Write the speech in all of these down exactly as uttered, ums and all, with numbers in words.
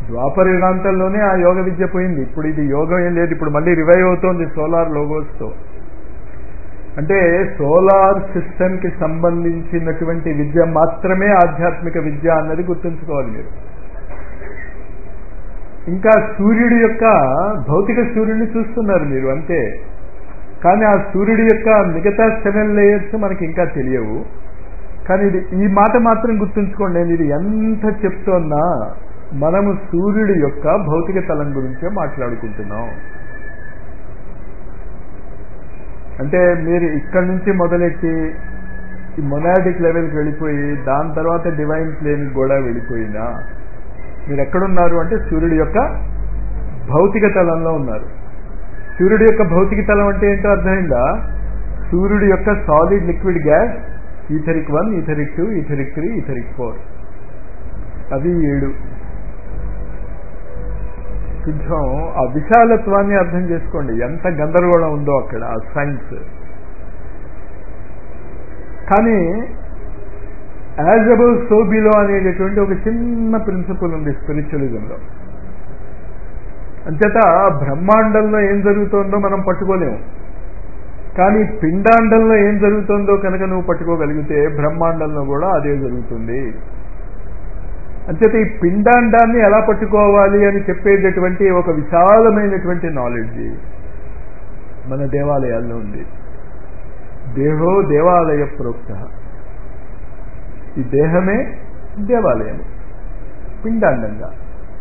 ద్వాపర యుగాంతంలోనే ఆ యోగ విద్య పోయింది. ఇప్పుడు ఇది యోగం ఏం లేదు, ఇప్పుడు మళ్ళీ రివైవ్ అవుతోంది సోలార్ లోగోస్తో. అంటే సోలార్ సిస్టమ్కి సంబంధించినటువంటి విద్య మాత్రమే ఆధ్యాత్మిక విద్య అన్నది గుర్తుంచుకోవాలి మీరు. ఇంకా సూర్యుడి యొక్క భౌతిక సూర్యుడిని చూస్తున్నారు మీరు అంతే, కానీ ఆ సూర్యుడి యొక్క మిగతా సెవెన్ లేయర్స్ మనకి ఇంకా తెలియవు. కానీ ఇది ఈ మాట మాత్రం గుర్తుంచుకోండి, నేను ఇది ఎంత చెప్తున్నా మనము సూర్యుడి యొక్క భౌతిక తలం గురించే మాట్లాడుకుంటున్నాం. అంటే మీరు ఇక్కడి నుంచి మొదలెట్టి ఈ మొనాడిక్ లెవెల్కి వెళ్ళిపోయి దాని తర్వాత డివైన్ ప్లేన్కి కూడా వెళ్ళిపోయినా మీరు ఎక్కడున్నారు అంటే సూర్యుడి యొక్క భౌతిక తలంలో ఉన్నారు. సూర్యుడి యొక్క భౌతిక తలం అంటే ఏంటో అర్థమైందా? సూర్యుడి యొక్క solid liquid gas etheric one, etheric two, etheric three, etheric four, అవి ఏడు. కొంచెం ఆ విశాలత్వాన్ని అర్థం చేసుకోండి, ఎంత గందరగోళం ఉందో అక్కడ ఆ సైన్స్. కానీ యాజ్ అబౌవ్ సో బిలో అనేటటువంటి ఒక చిన్న ప్రిన్సిపల్ ఉంది స్పిరిచువలిజంలో. అంచేత బ్రహ్మాండంలో ఏం జరుగుతోందో మనం పట్టుకోలేము, కానీ పిండాండంలో ఏం జరుగుతుందో కనుక నువ్వు పట్టుకోగలిగితే బ్రహ్మాండంలో కూడా అదే జరుగుతుంది. అంచేత ఈ పిండాండాన్ని ఎలా పట్టుకోవాలి అని చెప్పేటటువంటి ఒక విశాలమైనటువంటి నాలెడ్జ్ మన దేవాలయాల్లో ఉంది. దేహో దేవాలయ ప్రోక్త, ఈ దేహమే దేవాలయం పిండాండంగా.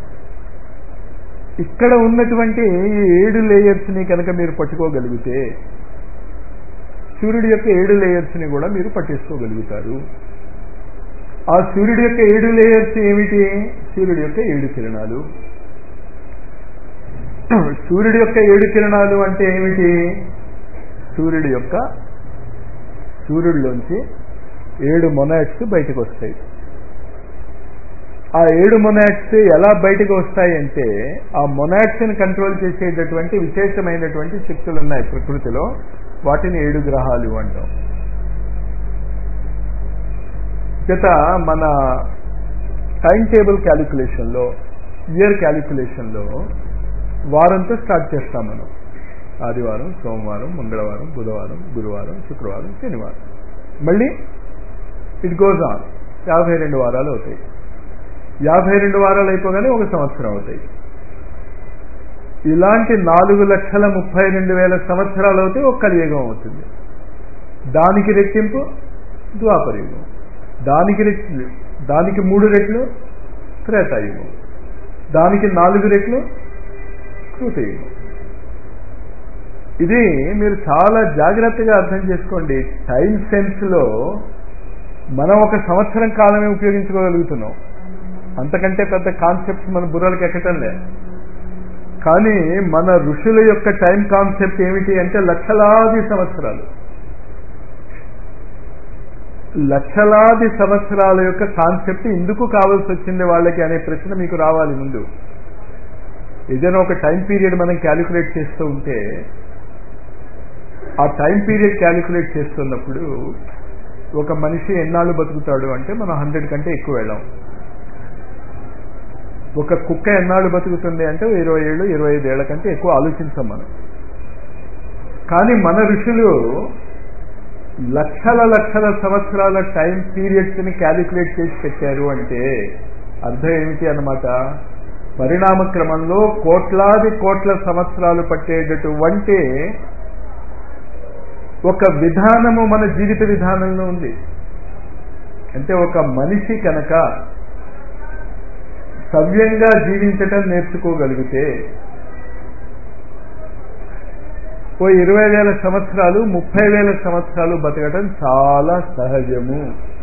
ఇక్కడ ఉన్నటువంటి ఈ ఏడు లేయర్స్ని కనుక మీరు పట్టుకోగలిగితే సూర్యుడి యొక్క ఏడు లేయర్స్ని కూడా మీరు పట్టేసుకోగలుగుతారు. ఆ సూర్యుడి యొక్క ఏడు లేయర్స్ ఏమిటి? సూర్యుడి యొక్క ఏడు కిరణాలు. సూర్యుడి యొక్క ఏడు కిరణాలు అంటే ఏమిటి? సూర్యుడి యొక్క సూర్యుడిలోంచి ఏడు మొనాడ్స్ బయటకు వస్తాయి. ఆ ఏడు మొనాడ్స్ ఎలా బయటకు వస్తాయి అంటే ఆ మొనాడ్స్ని కంట్రోల్ చేసేటటువంటి విశేషమైనటువంటి శక్తులు ఉన్నాయి ప్రకృతిలో, వాటిని ఏడు గ్రహాలు అంటాం. చేత మన టైం టేబుల్ క్యాలిక్యులేషన్లో, ఇయర్ క్యాలిక్యులేషన్లో వారంతో స్టార్ట్ చేస్తాం మనం. ఆదివారం, సోమవారం, మంగళవారం, బుధవారం, గురువారం, శుక్రవారం, శనివారం, మళ్ళీ ఇట్ గోజ్ ఆన్. యాభై రెండు వారాలు అవుతాయి. యాభై రెండు వారాలు అయిపోగానే ఒక సంవత్సరం అవుతాయి. ఇలాంటి నాలుగు లక్షల ముప్పై రెండు వేల సంవత్సరాలు అవుతే ఒక కలియుగం అవుతుంది. దానికి రెట్టింపు ద్వాపరయుగం, దానికి రెట్లు దానికి మూడు రెట్లు త్రేతాయుగం, దానికి నాలుగు రెట్లు కృతయుగం. ఇది మీరు చాలా జాగ్రత్తగా అర్థం చేసుకోండి. టైం సెన్స్లో మనం ఒక సంవత్సరం కాలమే ఉపయోగించుకోగలుగుతున్నాం, అంతకంటే పెద్ద కాన్సెప్ట్స్ మన బుర్రలకు ఎక్కటం లేదు. కానీ మన ఋషుల యొక్క టైం కాన్సెప్ట్ ఏమిటి అంటే లక్షలాది సంవత్సరాలు. లక్షలాది సంవత్సరాల యొక్క కాన్సెప్ట్ ఎందుకు కావాల్సి వచ్చింది వాళ్ళకి అనే ప్రశ్న మీకు రావాలి ముందు. ఏదైనా ఒక టైం పీరియడ్ మనం క్యాలిక్యులేట్ చేస్తూ ఉంటే ఆ టైం పీరియడ్ క్యాలిక్యులేట్ చేస్తున్నప్పుడు ఒక మనిషి ఎన్నాళ్ళు బతుకుతాడు అంటే మనం హండ్రెడ్ కంటే ఎక్కువ వెళ్ళాం. ఒక కుక్క ఎన్నాళ్ళు బతుకుతుంది అంటే ఇరవై ఏళ్ళు ఇరవై ఐదు ఏళ్ల కంటే ఎక్కువ ఆలోచించాం మనం. కానీ మన ఋషులు లక్షల లక్షల సంవత్సరాల టైం పీరియడ్స్ని క్యాలిక్యులేట్ చేసి పెట్టారు అంటే అర్థం ఏమిటి అన్నమాట? పరిణామ క్రమంలో కోట్లాది కోట్ల సంవత్సరాలు పట్టేటటువంటి ఒక విధానము మన జీవిత విధానంలో ఉంది. అంటే ఒక మనిషి కనుక సవ్యంగా జీవించటం నేర్చుకోగలిగితే ఓ ఇరవై వేల సంవత్సరాలు ముప్పై వేల సంవత్సరాలు బతకటం చాలా సహజము.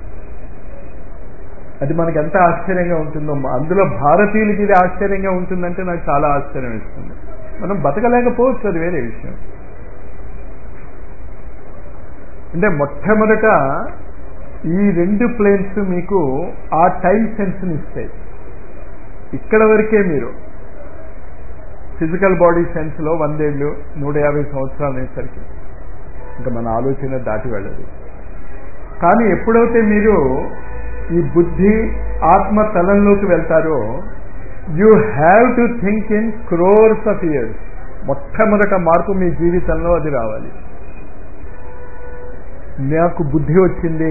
అది మనకి ఎంత ఆశ్చర్యంగా ఉంటుందో, అందులో భారతీయులకి ఇది ఆశ్చర్యంగా ఉంటుందంటే నాకు చాలా ఆశ్చర్యం ఇస్తుంది. మనం బతకలేకపోవచ్చు, అది వేరే విషయం. అంటే మొట్టమొదట ఈ రెండు ప్లేన్స్ మీకు ఆ టైం సెన్స్ని ఇస్తాయి. ఇక్కడ వరకే మీరు ఫిజికల్ బాడీ సెన్స్లో వందేళ్ళు నూట యాభై సంవత్సరాలు అనేసరికి ఇంకా మన ఆలోచన దాటి వెళ్ళదు. కానీ ఎప్పుడైతే మీరు ఈ బుద్ధి ఆత్మ తలంలోకి వెళ్తారో you have to think in crores of years. మొట్టమొదట మార్పు మీ జీవితంలో అది రావాలి. నాకు బుద్ధి వచ్చింది,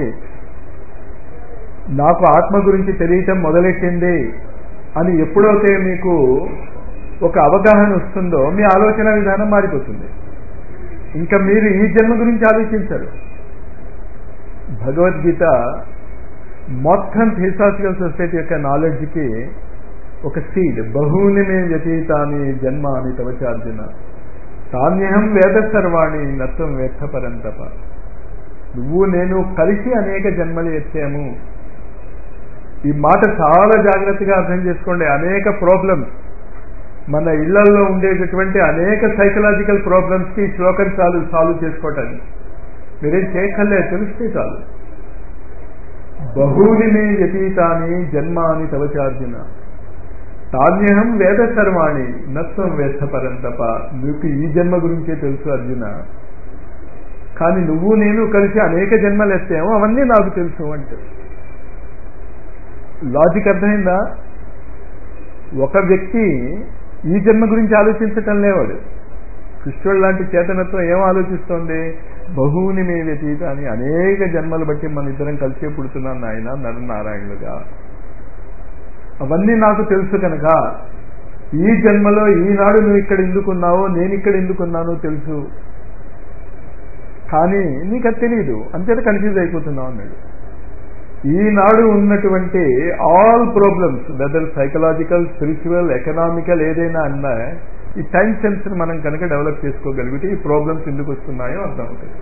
నాకు ఆత్మ గురించి తెలియటం మొదలెట్టింది అని ఎప్పుడైతే మీకు ఒక అవగాహన వస్తుందో మీ ఆలోచన విధానం మారిపోతుంది. ఇంకా మీరు ఈ జన్మ గురించి ఆలోచించరు. భగవద్గీత మొత్తం థియోసాఫికల్ సొసైటీ యొక్క నాలెడ్జ్కి ఒక సీడ్. బహూని మే వ్యతీతాని జన్మాని తవచార్జున తాన్యహం వేద సర్వాణి నత్వం వేత్త పరంతప. నువ్వు నేను కలిసి అనేక జన్మలు ఎత్తాము. ఈ మాట చాలా జాగ్రత్తగా అర్థం చేసుకోండి. అనేక ప్రాబ్లమ్స్, మన ఇళ్లలో ఉండేటటువంటి అనేక సైకలాజికల్ ప్రాబ్లమ్స్కి ఈ శ్లోకం చాలు సాల్వ్ చేసుకోవటానికి. మీరేం చేయక్కర్లేదు, తెలిస్తే చాలు. బహూని మే వ్యతీతాని జన్మాని తవచార్జున తాన్యహం వేద సర్వాణి నత్వం వేత్త పరంతప. నీకు ఈ జన్మ గురించే తెలుసు అర్జున, కానీ నువ్వు నేను కలిసి అనేక జన్మలు ఎత్తాము, అవన్నీ నాకు తెలుసు అంటే లాజిక్ అర్థమైందా? ఒక వ్యక్తి ఈ జన్మ గురించి ఆలోచించటం లేవాడు. కృష్ణుడు లాంటి చేతనత్వం ఏం ఆలోచిస్తోంది? బహూని మే వ్యతీత అని అనేక జన్మలు బట్టి మన ఇద్దరం కలిసే పుడుతున్నాను నాయన నరనారాయణులుగా, అవన్నీ నాకు తెలుసు కనుక ఈ జన్మలో ఈనాడు నువ్వు ఇక్కడ ఎందుకున్నావో నేను ఇక్కడ ఎందుకున్నానో తెలుసు, కానీ నీకు అది తెలియదు, అంతేత కన్ఫ్యూజ్ అయిపోతున్నావు అన్నాడు. ఈనాడు ఉన్నటువంటి all problems, weather psychological, spiritual, economical, ఏదైనా అన్నా ఈ టైం సెన్స్ మనం కనుక డెవలప్ చేసుకోగలిగితే ఈ ప్రాబ్లమ్స్ ఎందుకు వస్తున్నాయో అర్థమవుతుంది.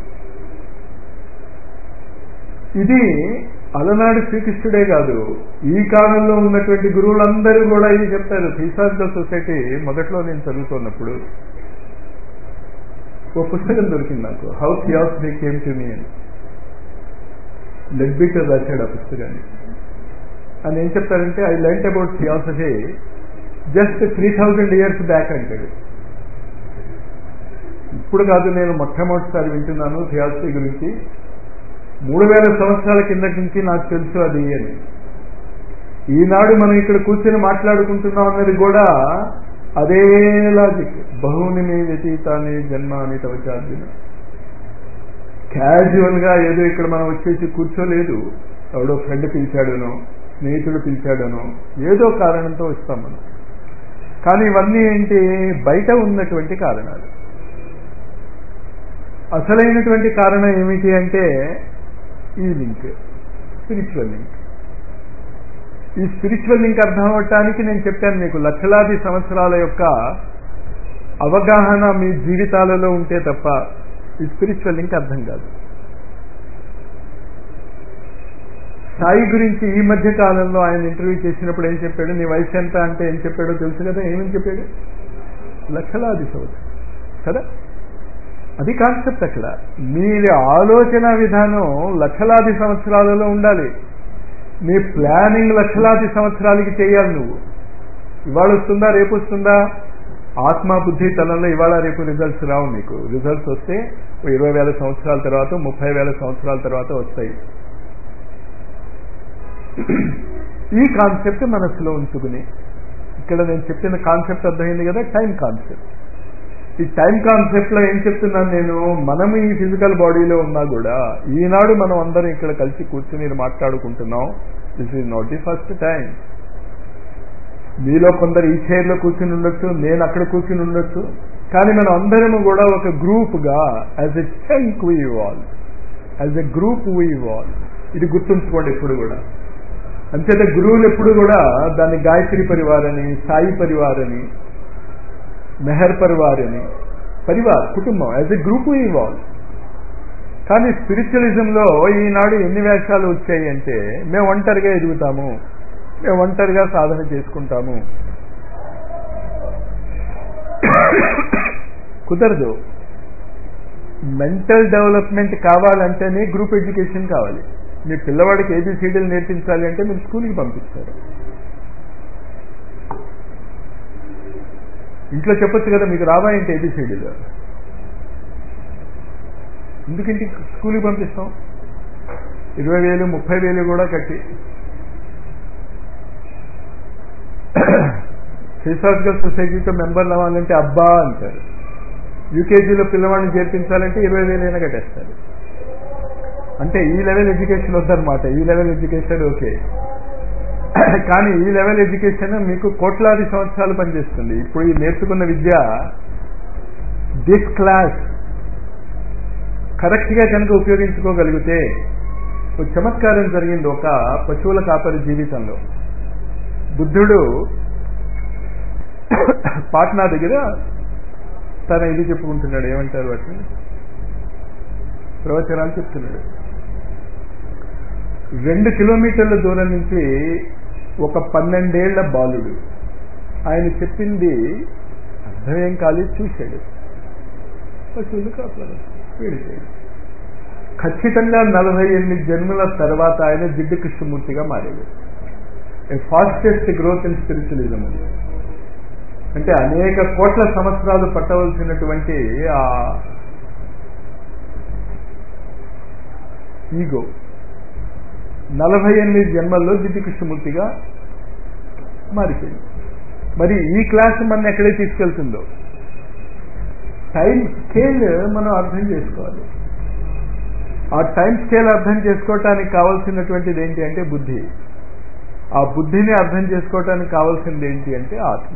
ఇది అలనాడు శ్రీకృష్ణుడే కాదు, ఈ కాలంలో ఉన్నటువంటి గురువులందరూ కూడా ఇది చెప్తారు. థియోసాఫికల్ సొసైటీ మొదట్లో నేను చదువుతున్నప్పుడు ఓ పుస్తకం దొరికింది నాకు, how theosophy came to me అని. లెడ్బిటర్ రాశాడు ఆ పుస్తకాన్ని. అని ఏం చెప్తారంటే, I learnt about theosophy just three thousand years back అంటాడు. ఇప్పుడు కాదు, నేను మొట్టమొదటిసారి వింటున్నాను థియాసఫీ గురించి, మూడు వేల సంవత్సరాల కిందటి నుంచి నాకు తెలుసు అది అని. ఈనాడు మనం ఇక్కడ కూర్చొని మాట్లాడుకుంటున్నాం అన్నది కూడా అదే లాజిక్. బహుని మే వ్యతీతాన్ని జన్మాని తవచార్జున. క్యాజువల్ గా ఏదో ఇక్కడ మనం వచ్చేసి కూర్చోలేదు, ఎవడో ఫ్రెండ్ పిలిచాడనో స్నేహితుడు పిలిచాడనో ఏదో కారణంతో వస్తాం మనం. కానీ ఇవన్నీ ఏంటి? బయట ఉన్నటువంటి కారణాలు. అసలైనటువంటి కారణం ఏమిటి అంటే ఈ లింక్, స్పిరిచువల్ లింక్. ఈ స్పిరిచువల్ లింక్ అర్థం అవటానికి నేను చెప్పాను మీకు, లక్షలాది సంవత్సరాల యొక్క అవగాహన మీ జీవితాలలో ఉంటే తప్ప ఈ స్పిరిచువల్ లింక్ అర్థం కాదు. సాయి గురించి ఈ మధ్య కాలంలో ఆయన ఇంటర్వ్యూ చేసినప్పుడు ఏం చెప్పాడు? నీ వయసు ఎంత అంటే ఏం చెప్పాడో తెలుసు కదా. ఏమని చెప్పాడు? లక్షలాది సంవత్సరం కదా. అది కాన్సెప్ట్. అక్కడ మీరు ఆలోచన విధానం లక్షలాది సంవత్సరాలలో ఉండాలి. మీ ప్లానింగ్ లక్షలాది సంవత్సరాలకి చేయాలి. నువ్వు ఇవాళ వస్తుందా రేపు వస్తుందా? ఆత్మ బుద్ధి తనంలో ఇవాళ రేపు రిజల్ట్స్ రావు. మీకు రిజల్ట్స్ వస్తే ఇరవై వేల సంవత్సరాల తర్వాత, ముప్పై వేల సంవత్సరాల తర్వాత వస్తాయి. ఈ కాన్సెప్ట్ మనసులో ఉంచుకుని, ఇక్కడ నేను చెప్పిన కాన్సెప్ట్ అర్థమైంది కదా, టైం కాన్సెప్ట్. ఈ టైం కాన్సెప్ట్ లో ఏం చెప్తున్నాను నేను? మనం ఈ ఫిజికల్ బాడీలో ఉన్నా కూడా ఈనాడు మనం అందరం ఇక్కడ కలిసి కూర్చుని మాట్లాడుకుంటున్నాం. This is not the first time. మీలో కొందరు ఈ చైర్లో కూర్చుని ఉండొచ్చు, నేను అక్కడ కూర్చుని ఉండొచ్చు, కానీ మనం అందరము కూడా ఒక గ్రూప్ గా as a chunk we evolve, as a group we evolve. ఇది గుర్తుంచుకోండి ఎప్పుడు కూడా. అంచేత గురువులు ఎప్పుడు కూడా దాన్ని గాయత్రి పరివార్ అని, సాయి పరివార్ అని, మెహర్ పరివార్ అని, పరివార్ కుటుంబం as a group we evolve. కానీ స్పిరిచువలిజంలో ఈనాడు ఎన్ని వేషాలు వచ్చాయి అంటే, మేము ఒంటరిగా ఎదుగుతాము, మేము ఒంటరిగా సాధన చేసుకుంటాము. కుదరదు. మెంటల్ డెవలప్మెంట్ కావాలంటేనే గ్రూప్ ఎడ్యుకేషన్ కావాలి. మీ పిల్లవాడికి ఏబిసిడీలు నేర్పించాలి అంటే మీరు స్కూల్కి పంపిస్తారు. ఇంట్లో చెప్పొచ్చు కదా, మీకు రావాయంటే ఏబిసిడీలు, ఎందుకంటే స్కూల్కి పంపిస్తాం ఇరవై వేలు ముప్పై వేలు కూడా కట్టి. ఫిలాసాఫికల్ సొసైటీతో మెంబర్లు అవ్వాలంటే అబ్బా అంటారు. యూకేజీలో పిల్లవాడిని చేర్పించాలంటే ఇరవై వేలైనా కట్టేస్తారు. అంటే ఈ లెవెల్ ఎడ్యుకేషన్ వద్దనమాట. ఈ లెవెల్ ఎడ్యుకేషన్ ఓకే, కానీ ఈ లెవెల్ ఎడ్యుకేషన్ మీకు కోట్లాది సంవత్సరాలు పనిచేస్తుంది. ఇప్పుడు ఈ నేర్చుకున్న విద్య దిస్ క్లాస్ కరెక్ట్గా కనుక ఉపయోగించుకోగలిగితే ఒక చమత్కారం జరిగింది ఒక పశువుల కాపరి జీవితంలో. బుద్ధుడు పాట్నా దగ్గర తన ఇది చెప్పుకుంటున్నాడు, ఏమంటారు వాటిని, ప్రవచనాలు చెప్తున్నాడు. రెండు కిలోమీటర్ల దూరం నుంచి ఒక పన్నెండేళ్ల బాలుడు ఆయన చెప్పింది అర్థమేం కాలేదు, చూశాడు. పశువులు కాపలా వీడిపోయాడు. ఖచ్చితంగా నలభై ఎనిమిది జన్మల తర్వాత ఆయన జిడ్డు కృష్ణమూర్తిగా మారాడు. A fastest growth in spiritualism. అంటే అనేక కోట్ల సంవత్సరాలు పట్టవలసినటువంటి ఆ ఈగో నలభై ఎనిమిది జన్మల్లో జిడ్డు కృష్ణమూర్తిగా మారిపోయింది. మరి ఈ క్లాస్ మన ఎక్కడే తీసుకెళ్తుందో టైం స్కేల్ మనం అర్థం చేసుకోవాలి. ఆ టైం స్కేల్ అర్థం చేసుకోవటానికి కావాల్సినటువంటిది ఏంటి అంటే బుద్ధి. ఆ బుద్ధిని అర్థం చేసుకోవటానికి కావాల్సింది ఏంటి అంటే ఆత్మ.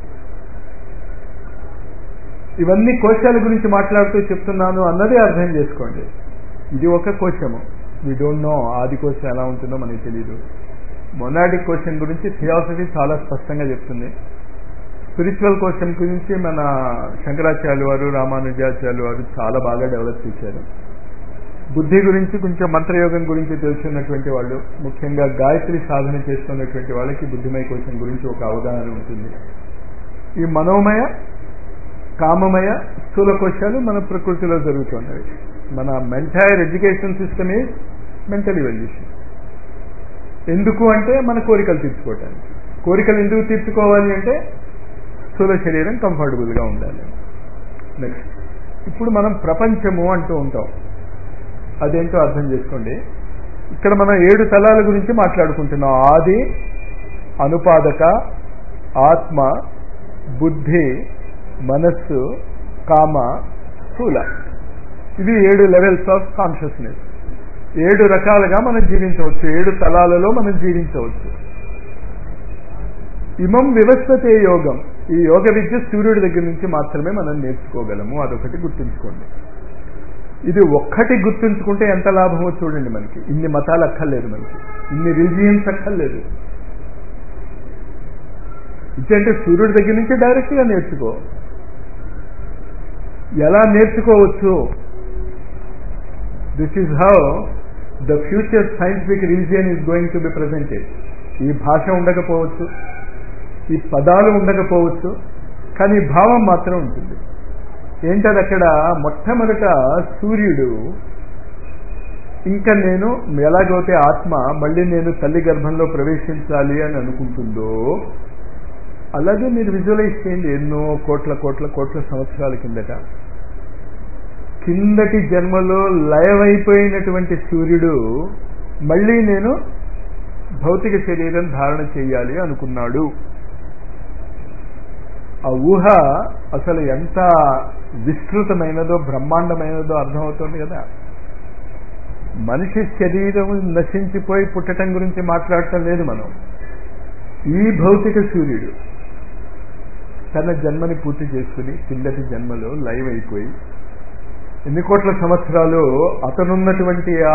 ఇవన్నీ కోశాల గురించి మాట్లాడుతూ చెప్తున్నాను అన్నది అర్థం చేసుకోండి. ఇది ఒక కోశము. వీ డోంట్ నో ఆది కోశం ఎలా ఉంటుందో మనకి తెలియదు. మొనాడిక్ కోశం గురించి థియాసఫీ చాలా స్పష్టంగా చెప్తుంది. స్పిరిచువల్ కోశం గురించి మన శంకరాచార్యులు వారు, రామానుజాచార్యులు వారు చాలా బాగా డెవలప్ చేశారు. బుద్ధి గురించి కొంచెం మంత్రయోగం గురించి తెలుసున్నటువంటి వాళ్ళు, ముఖ్యంగా గాయత్రి సాధన చేసుకున్నటువంటి వాళ్ళకి బుద్ధిమయ కోశం గురించి ఒక అవగాహన ఉంటుంది. ఈ మనోమయ, కామమయ, స్థూల కోశాలు మన ప్రకృతిలో జరుగుతున్నవి. మన entire education system is mental evolution. ఎందుకు అంటే మన కోరికలు తీర్చుకోవటానికి. కోరికలు ఎందుకు తీర్చుకోవాలి అంటే స్థూల శరీరం కంఫర్టబుల్గా ఉండాలి. నెక్స్ట్, ఇప్పుడు మనం ప్రపంచము అంటూ ఉంటాం. అదేంటో అర్థం చేసుకోండి. ఇక్కడ మనం ఏడు తలాల గురించి మాట్లాడుకుంటున్నాం. ఆది, అనుపాదక, ఆత్మ, బుద్ధి, మనస్సు, కామ, స్థూల. ఇవి ఏడు లెవెల్స్ ఆఫ్ కాన్షియస్నెస్. ఏడు రకాలుగా మనం జీవించవచ్చు, ఏడు తలాలలో మనం జీవించవచ్చు. ఇమం వివస్వతే యోగం. ఈ యోగ విద్య సూర్యుడి దగ్గర నుంచి మాత్రమే మనం నేర్చుకోగలము. అదొకటి గుర్తుంచుకోండి. ఇది ఒక్కటి గుర్తుంచుకుంటే ఎంత లాభమో చూడండి. మనకి ఇన్ని మతాలు అక్కర్లేదు, మనకి ఇన్ని రిలీజియన్స్ అక్కర్లేదు. ఇదంటే సూర్యుడి దగ్గర నుంచి డైరెక్ట్గా నేర్చుకో. ఎలా నేర్చుకోవచ్చు? This is how the future scientific religion is going to be presented. ఈ భాష ఉండకపోవచ్చు, ఈ పదాలు ఉండకపోవచ్చు, కానీ భావం మాత్రం ఉంటుంది. ఏంటది? అక్కడ మొట్టమొదట సూర్యుడు ఇంకా నేను ఎలాగైతే ఆత్మ మళ్ళీ నేను తల్లి గర్భంలో ప్రవేశించాలి అని అనుకుంటుందో అలాగే మీరు విజువలైజ్ చేయండి. ఎన్నో కోట్ల కోట్ల కోట్ల సంవత్సరాల కిందట కిందటి జన్మలో లయమైపోయినటువంటి సూర్యుడు మళ్ళీ నేను భౌతిక శరీరం ధారణ చేయాలి అనుకున్నాడు. ఆ ఊహ అసలు ఎంత విస్తృతమైనదో, బ్రహ్మాండమైనదో అర్థమవుతుంది కదా. మనిషి శరీరం నశించిపోయి పుట్టడం గురించి మాట్లాడటం లేదు మనం. ఈ భౌతిక సూర్యుడు తన జన్మని పూర్తి చేసుకుని కిందటి జన్మలో లైవ్ అయిపోయి ఎన్ని కోట్ల సంవత్సరాలు అతనున్నటువంటి ఆ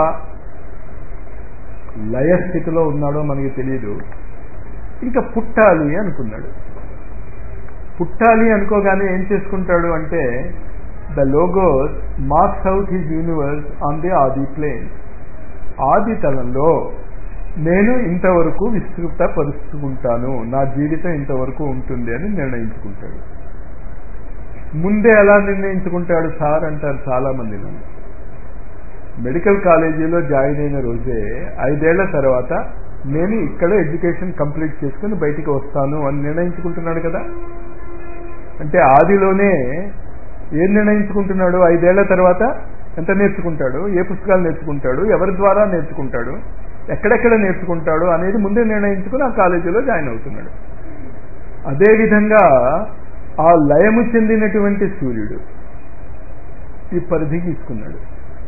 లయ స్థితిలో ఉన్నాడో మనకి తెలియదు. ఇంకా పుట్టాలి అనుకున్నాడు. పుట్టాలి అనుకోగానే ఏం చేసుకుంటాడు అంటే the logos marks out his universe on the Adi plane. ఆది తలంలో నేను ఇంతవరకు విస్తృతపరుచుకుంటాను, నా జీవితం ఇంతవరకు ఉంటుంది అని నిర్ణయించుకుంటాడు. ముందే ఎలా నిర్ణయించుకుంటాడు సార్ అంటారు చాలా మంది. మెడికల్ కాలేజీలో జాయిన్ అయిన రోజే ఐదేళ్ల తర్వాత నేను ఇక్కడ ఎడ్యుకేషన్ కంప్లీట్ చేసుకుని బయటికి వస్తాను అని నిర్ణయించుకుంటున్నాడు కదా. అంటే ఆదిలోనే ఏం నిర్ణయించుకుంటున్నాడు? ఐదేళ్ల తర్వాత ఎంత నేర్చుకుంటాడు, ఏ పుస్తకాలు నేర్చుకుంటాడు, ఎవరి ద్వారా నేర్చుకుంటాడు, ఎక్కడెక్కడ నేర్చుకుంటాడు అనేది ముందే నిర్ణయించుకుని ఆ కాలేజీలో జాయిన్ అవుతున్నాడు. అదేవిధంగా ఆ లయము చెందినటువంటి సూర్యుడు ఈ పరిధి తీసుకున్నాడు.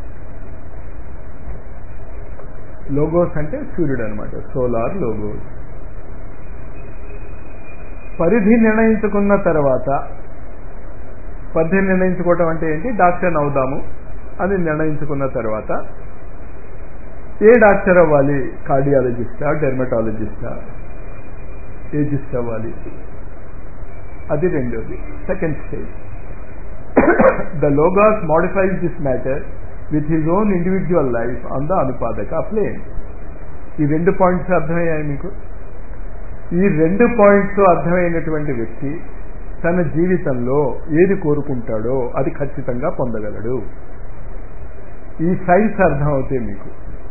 లోగోస్ అంటే సూర్యుడు అనమాట, సోలార్ లోగోస్. పరిధి నిర్ణయించుకున్న తర్వాత, పరిధి నిర్ణయించుకోవటం అంటే ఏంటి, డాక్టర్ని అవుదాము అని నిర్ణయించుకున్న తర్వాత ఏ డాక్టర్ అవ్వాలి, కార్డియాలజిస్టా, డెర్మటాలజిస్టా, ఏజిస్ట్ అవ్వాలి, అది రెండోది, second stage. The logos modifies this matter with his own individual life on the Anupadaka plane. ఈ రెండు పాయింట్స్ అర్థమయ్యాయి మీకు? ఈ రెండు పాయింట్స్ అర్థమైనటువంటి వ్యక్తి తన జీవితంలో ఏది కోరుకుంటాడో అది ఖచ్చితంగా పొందగలడు. ఈ సైన్స్ అర్థం అవుతాయి మీకు.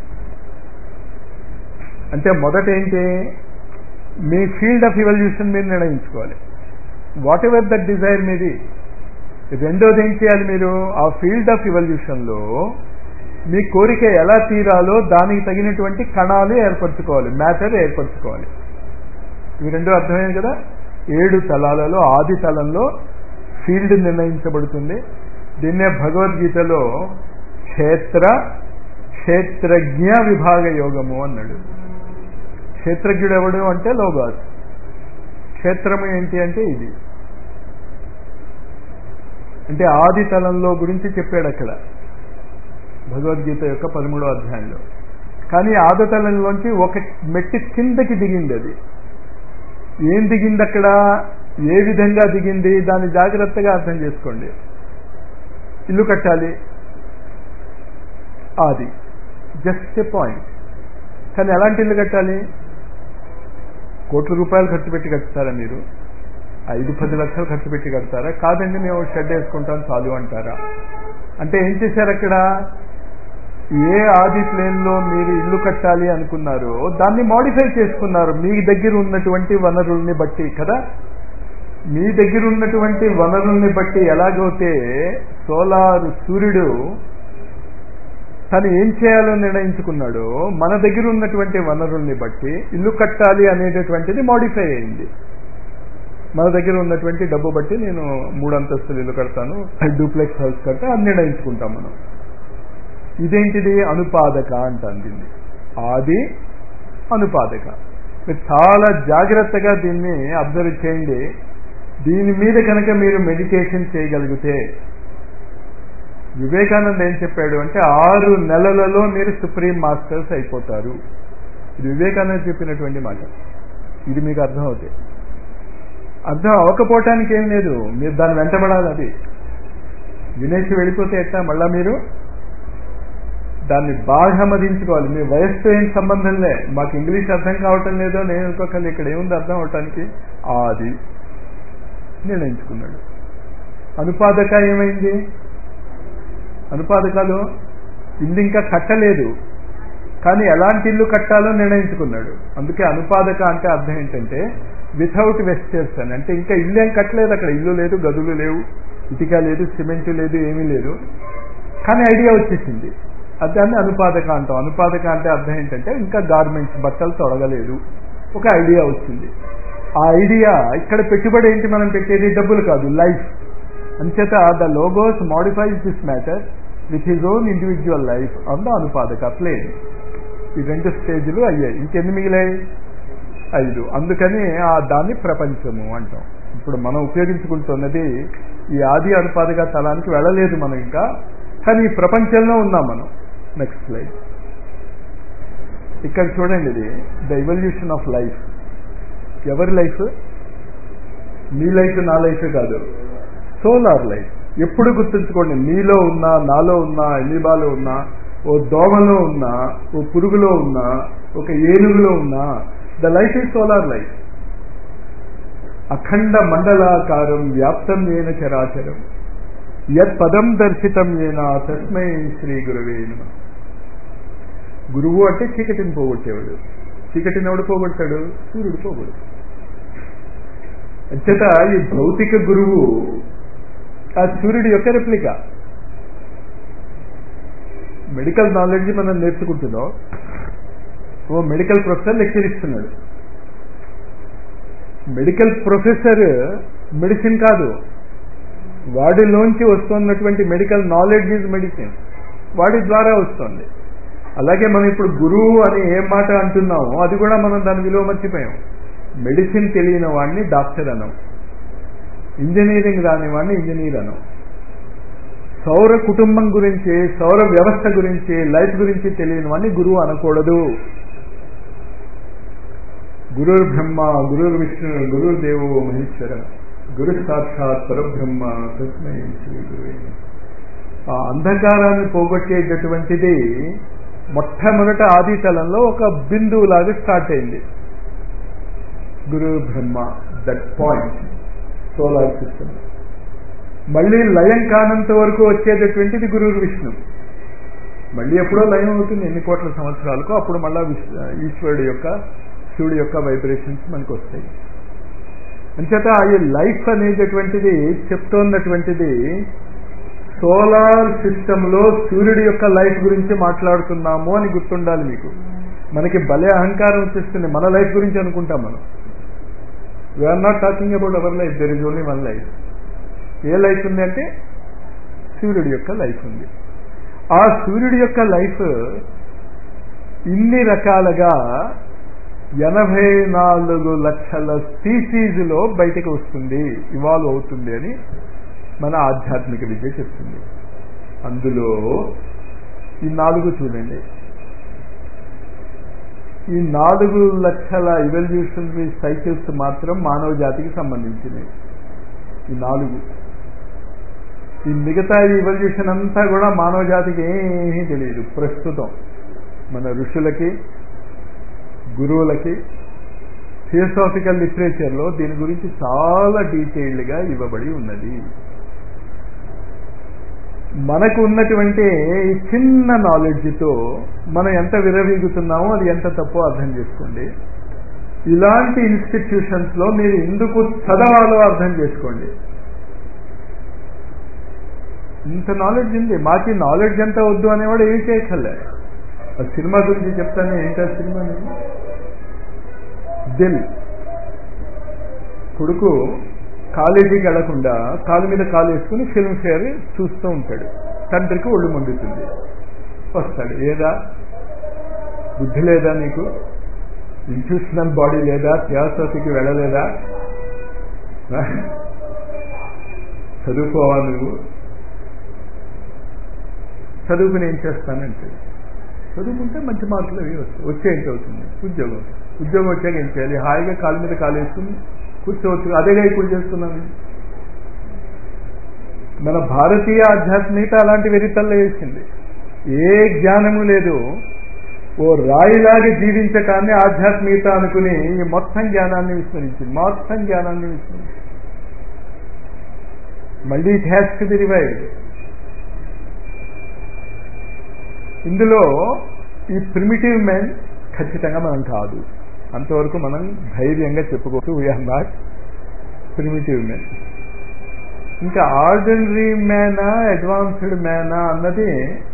అంటే మొదట ఏంటి, మీ ఫీల్డ్ ఆఫ్ ఇవల్యూషన్ మీరు నిర్ణయించుకోవాలి, వాట్ ఎవర్ దట్ డిజైర్ మీది. రెండోది ఏం చేయాలి, మీరు ఆ ఫీల్డ్ ఆఫ్ ఇవల్యూషన్లో మీ కోరిక ఎలా తీరాలో దానికి తగినటువంటి కణాలు ఏర్పరచుకోవాలి, మ్యాటర్ ఏర్పరచుకోవాలి. ఇవి రెండు అర్థమైంది కదా. ఏడు తలాలలో ఆది తలంలో ఫీల్డ్ నిర్ణయించబడుతుంది. దీన్నే భగవద్గీతలో క్షేత్ర క్షేత్రజ్ఞ విభాగ యోగము అన్నాడు. క్షేత్రజ్ఞుడు ఎవడు అంటే లోగాస్, క్షేత్రము ఏంటి అంటే ఇది. అంటే ఆది తలంలో గురించి చెప్పాడు అక్కడ భగవద్గీత యొక్క పదమూడో అధ్యాయంలో. కానీ ఆది తలంలోంచి ఒక మెట్టి కిందకి దిగింది. అది ఏం దిగింది అక్కడ, ఏ విధంగా దిగింది, దాన్ని జాగ్రత్తగా అర్థం చేసుకోండి. ఇల్లు కట్టాలి, ఆది జస్ట్ ఏ పాయింట్. కానీ ఎలాంటి ఇల్లు కట్టాలి, కోట్ల రూపాయలు ఖర్చు పెట్టి కట్టుతారా మీరు, ఐదు పది లక్షలు ఖర్చు పెట్టి కడతారా? కాదండి మేము షెడ్ వేసుకుంటాం చాలు అంటారా? అంటే ఏం చేశారు అక్కడ, ఏ ఆది ప్లేన్లో మీరు ఇల్లు కట్టాలి అనుకున్నారో దాన్ని మోడిఫై చేసుకున్నారు మీ దగ్గర ఉన్నటువంటి వనరుల్ని బట్టి కదా. మీ దగ్గర ఉన్నటువంటి వనరుల్ని బట్టి ఎలాగైతే సోలార్ సూర్యుడు తను ఏం చేయాలో నిర్ణయించుకున్నాడో మన దగ్గర ఉన్నటువంటి వనరుల్ని బట్టి ఇల్లు కట్టాలి అనేటటువంటిది మోడిఫై అయింది. మన దగ్గర ఉన్నటువంటి డబ్బు బట్టి నేను మూడు అంతస్తులు ఇల్లు కడతాను, డూప్లెక్స్ హౌస్ కడతా అని నిర్ణయించుకుంటాం మనం. ఇదేంటిది, అనుపాదక అంటుంది. ఆది అనుపాదక. మీరు చాలా జాగ్రత్తగా దీన్ని అబ్జర్వ్ చేయండి. దీని మీద కనుక మీరు మెడిటేషన్ చేయగలిగితే, వివేకానంద ఏం చెప్పాడు అంటే ఆరు నెలలలో మీరు సుప్రీం మాస్టర్స్ అయిపోతారు. ఇది వివేకానంద చెప్పినటువంటి మాట. ఇది మీకు అర్థం అవుతాయి. అర్థం అవ్వకపోవటానికి ఏం లేదు, మీరు దాన్ని వెంటబడాలి. అది వినేసి వెళ్ళిపోతే ఎట్లా, మళ్ళా మీరు దాన్ని బాగా మదించుకోవాలి. మీ వయస్సుతో ఏం సంబంధం లే, మాకు ఇంగ్లీష్ అర్థం కావటం లేదో నేను అనుకోకలి, ఇక్కడ ఏముంది అర్థం అవటానికి. ఆది నిర్ణయించుకున్నాడు. అనుపాదక ఏమైంది, అనుపాదకాలు ఇల్లు ఇంకా కట్టలేదు కానీ ఎలాంటి ఇల్లు కట్టాలో నిర్ణయించుకున్నాడు. అందుకే అనుపాదక అంటే అర్థం ఏంటంటే వితౌట్ వెస్టర్స్ అని. అంటే ఇంకా ఇల్లు ఏం కట్టలేదు, అక్కడ ఇల్లు లేదు, గదులు లేవు, ఇటుక లేదు, సిమెంట్ లేదు, ఏమీ లేదు, కానీ ఐడియా వచ్చేసింది. దాన్ని అనుపాదక అంటాం. అనుపాదక అంటే అర్థం ఏంటంటే ఇంకా గార్మెంట్స్ బట్టలు తొడగలేదు, ఒక ఐడియా వచ్చింది. ఆ ఐడియా ఇక్కడ పెట్టుబడి ఏంటి, మనం పెట్టేది డబ్బులు కాదు, లైఫ్. అంచేత the logos modifies this matter with his own individual life on the Anupadaka plane. ఈ రెండు స్టేజ్లు అయ్యాయి. ఇంకెన్ని మిగిలాయి, ఐదు. అందుకని ఆ దాన్ని ప్రపంచము అంటాం. ఇప్పుడు మనం ఉపయోగించుకుంటున్నది ఈ ఆది అనుపాదక తలానికి వెళ్ళలేదు మనం ఇంకా, కానీ ఈ ప్రపంచంలో ఉన్నాం మనం. Next slide. ఇక్కడ చూడండి, ఇది ద ఎవల్యూషన్ ఆఫ్ లైఫ్. ఎవరి లైఫ్, మీ లైఫ్ నా లైఫ్ కాదు, సోలార్ లైఫ్. ఎప్పుడు గుర్తుంచుకోండి, మీలో ఉన్నా, నాలో ఉన్నా, ఎలిబాలో ఉన్నా, ఓ దోమలో ఉన్నా, ఓ పురుగులో ఉన్నా, ఒక ఏనుగులో ఉన్నా, the life is solar life. అఖండ మండలాకారం వ్యాప్తం ఏన చరాచరం యత్ పదం దర్శితం ఏన తస్మై శ్రీ గురువే నమః. గురువు అంటే చీకటిని పోగొట్టేవాడు. చీకటిని ఎవడు పోగొట్టాడు, సూర్యుడు పోగొట్టాడు. అంచేత ఈ భౌతిక గురువు ఆ సూర్యుడి యొక్క రెప్లికా. మెడికల్ నాలెడ్జ్ మనం నేర్చుకుంటున్నాం, ఓ మెడికల్ ప్రొఫెసర్ లెక్చర్ ఇస్తున్నాడు. మెడికల్ ప్రొఫెసర్ మెడిసిన్ కాదు, వాడిలోంచి వస్తున్నటువంటి మెడికల్ నాలెడ్జ్ ఈజ్ మెడిసిన్, వాడి ద్వారా వస్తుంది. అలాగే మనం ఇప్పుడు గురువు అని ఏం మాట అంటున్నామో అది కూడా మనం దాని విలువ మర్చిపోయాం. మెడిసిన్ తెలియని వాడిని డాక్టర్ అనం, ఇంజనీరింగ్ రాని వాడిని ఇంజనీర్ అనం, సౌర కుటుంబం గురించి, సౌర వ్యవస్థ గురించి, లైఫ్ గురించి తెలియని వాడిని గురువు అనకూడదు. గురుర్ బ్రహ్మ గురుర్ విష్ణు గురుర్దేవో మహేశ్వర గురు సాక్షాత్ పరబ్రహ్మ తస్మై శ్రీ గురువే. ఆ అంధకారాన్ని పోగొట్టేటటువంటిది మొట్టమొదట ఆది తలంలో ఒక బిందువులాగా స్టార్ట్ అయింది. గురు బ్రహ్మ, దట్ పాయింట్ సోలార్ సిస్టమ్. మళ్ళీ లయం కానంత వరకు వచ్చేటటువంటిది గురువు విష్ణు. మళ్ళీ ఎప్పుడో లయం అవుతుంది, ఎన్ని కోట్ల సంవత్సరాలకు, అప్పుడు మళ్ళా ఈశ్వరుడు యొక్క, శివుడి యొక్క వైబ్రేషన్స్ మనకు వస్తాయి. అంచేత ఈ లైఫ్ అనేటటువంటిది చెప్తోన్నటువంటిది సోలార్ సిస్టంలో సూర్యుడి యొక్క లైఫ్ గురించి మాట్లాడుతున్నాము అని గుర్తుండాలి మీకు. మనకి భలే అహంకారం వచ్చేస్తుంది, మన లైఫ్ గురించి అనుకుంటాం మనం. We are not talking about our life, there is only one life. ఏ లైఫ్ ఉంది అంటే సూర్యుడి యొక్క లైఫ్ ఉంది. ఆ సూర్యుడి యొక్క లైఫ్ ఇన్ని రకాలుగా ఎనభై నాలుగు లక్షల స్పీసీస్లో బయటకు వస్తుంది, ఇవాల్వ్ అవుతుంది అని మన ఆధ్యాత్మిక విద్య చెప్తుంది. అందులో ఈ నాలుగు చూడండి, ఈ నాలుగు లక్షల ఇవల్యూషనరీ సైకిల్స్ మాత్రం మానవ జాతికి సంబంధించినవి. ఈ నాలుగు, ఈ మిగతా ఇవల్యూషన్ అంతా కూడా మానవ జాతికి ఏమీ తెలియదు. ప్రస్తుతం మన ఋషులకి, గురువులకి, థియోసాఫికల్ లిటరేచర్లో దీని గురించి చాలా డీటెయిల్డ్గా ఇవ్వబడి ఉన్నది. మనకు ఉన్నటువంటి ఈ చిన్న నాలెడ్జ్తో మనం ఎంత విరవీగుతున్నామో అది ఎంత తప్పో అర్థం చేసుకోండి. ఇలాంటి ఇన్స్టిట్యూషన్స్లో మీరు ఎందుకు చదవాలో అర్థం చేసుకోండి. ఇంత నాలెడ్జ్ ఉంది, మాకు నాలెడ్జ్ ఎంత వద్దు అనేవాడు ఏం చేయక్కర్లే. ఆ సినిమా గురించి చెప్తాను, ఏంటా సినిమా? దిల్. కొడుకు కాలేజీకి వెళ్లకుండా కాలు మీద కాలు వేసుకుని ఫిల్మ్ ఫేర్ చూస్తూ ఉంటాడు. తండ్రికి ఒళ్ళు మండుతుంది. వస్తాడు, ఏదా బుద్ధి లేదా నీకు, ఇంట్యూషనల్ బాడీ లేదా, థియాసఫీకి వెళ్ళలేదా, చదువుకోవా నువ్వు, చదువుకుని ఏం చేస్తానంటే, చదువుకుంటే మంచి మార్కులు అవి వస్తాయి, వచ్చే ఏంటి అవుతుంది ఉద్యోగం, ఉద్యోగం వచ్చాక ఏం చేయాలి, హాయిగా కాలు మీద కాలు వేసుకుని కూర్చోవచ్చు. అదేగా ఇప్పుడు చేస్తున్నాను. మన భారతీయ ఆధ్యాత్మికత అలాంటి వెరితల్లో వేసింది. ఏ జ్ఞానము లేదు, ఓ రాయిలాగా జీవించటాన్ని ఆధ్యాత్మికత అనుకుని ఈ మొత్తం జ్ఞానాన్ని విస్మరించింది, మొత్తం జ్ఞానాన్ని విస్మరించింది. మళ్ళీ it has to be revived. ఇందులో ఈ ప్రిమిటివ్ మెన్ ఖచ్చితంగా మనం కాదు, అంతవరకు మనం ధైర్యంగా చెప్పుకోవచ్చు. We are not primitive men. ఇంకా ఆర్డినరీ మ్యానా, అడ్వాన్స్డ్ మ్యానా అన్నది,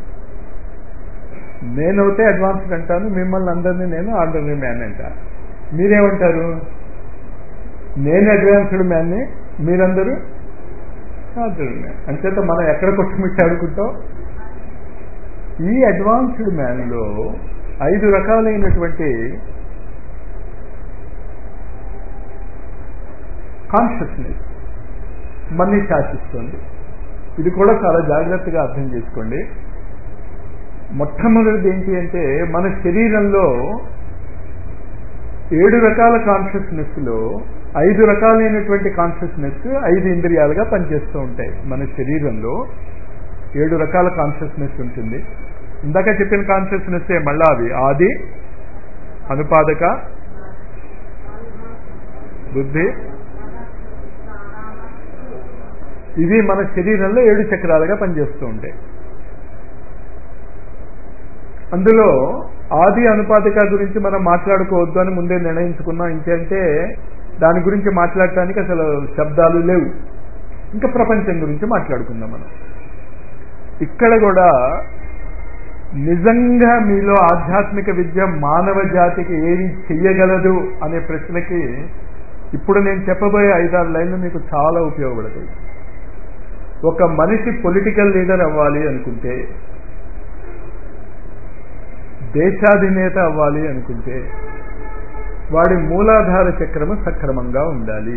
నేనైతే అడ్వాన్స్డ్ అంటాను, మిమ్మల్ని అందరినీ నేను ఆర్డినరీ మ్యాన్ అంటాను. మీరేమంటారు? నేను అడ్వాన్స్డ్ మ్యాన్ని, మీరందరూ ఆర్డినరీ మ్యాన్. అంచేత మనం ఎక్కడ కొట్టుమిట్టాడుకుంటాం? ఈ అడ్వాన్స్డ్ మ్యాన్లో ఐదు రకాలైనటువంటి కాన్షియస్నెస్ మనని శాసిస్తుంది. ఇది కూడా చాలా జాగ్రత్తగా అర్థం చేసుకోండి. మొట్టమొదటిది ఏంటి అంటే, మన శరీరంలో ఏడు రకాల కాన్షియస్నెస్లో ఐదు రకాలైనటువంటి కాన్షియస్నెస్ ఐదు ఇంద్రియాలుగా పనిచేస్తూ ఉంటాయి. మన శరీరంలో ఏడు రకాల కాన్షియస్నెస్ ఉంటుంది. ఇందాక చెప్పిన కాన్షియస్నెస్ మళ్ళా అవి ఆది, అనుపాదక, బుద్ధి, ఇవి మన శరీరంలో ఏడు చక్రాలుగా పనిచేస్తూ ఉంటాయి. అందులో ఆది, అనుపాదిక గురించి మనం మాట్లాడుకోవద్దు అని ముందే నిర్ణయించుకున్నాం. ఇంకంటే దాని గురించి మాట్లాడటానికి అసలు శబ్దాలు లేవు. ఇంకా ప్రపంచం గురించి మాట్లాడుకుందాం మనం. ఇక్కడ కూడా నిజంగా మీలో ఆధ్యాత్మిక విద్య మానవ జాతికి ఏది చెయ్యగలదు అనే ప్రశ్నకి ఇప్పుడు నేను చెప్పబోయే ఐదారు లైన్లు మీకు చాలా ఉపయోగపడతాయి. ఒక మనిషి పొలిటికల్ లీడర్ అవ్వాలి అనుకుంటే, దేశాధినేత అవ్వాలి అనుకుంటే వాడి మూలాధార చక్రము సక్రమంగా ఉండాలి.